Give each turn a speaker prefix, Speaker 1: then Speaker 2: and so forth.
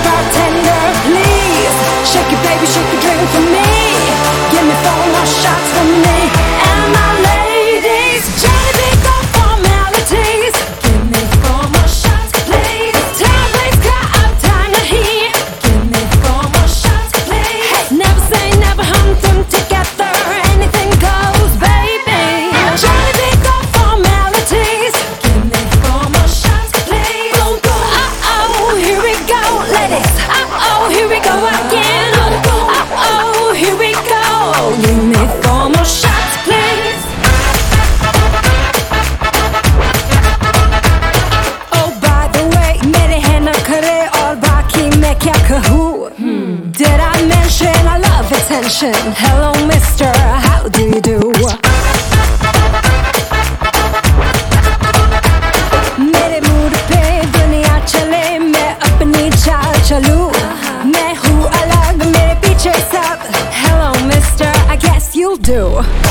Speaker 1: bartender, please shake it, baby, shake a drink for me. Give me 4 more shots for me and my ladies. Johnny B, go formalities. Give me 4 more shots, please. Time, please, cut up time to heat. Give me 4 more shots, please. Hey, never say never, hunt them together. Anything goes, baby. Johnny B, go formalities. Give me 4 more shots, please. Boom, boom. Uh-oh, here we go, ladies. Uh-oh, here we go again. Uh-oh, here we go. Give me 4 more shots, please. Oh, by the way, मेरे हैं नखरे और बाकी मैं क्या कहूँ? Did I mention I love attention? Hello, mister, how do you do? मेरे mood पे दुनिया चले, मैं अपनी चाल चलूं. मैं हूँ अलग, मेरे पीछे सब. Hello, mister, I guess you'll do.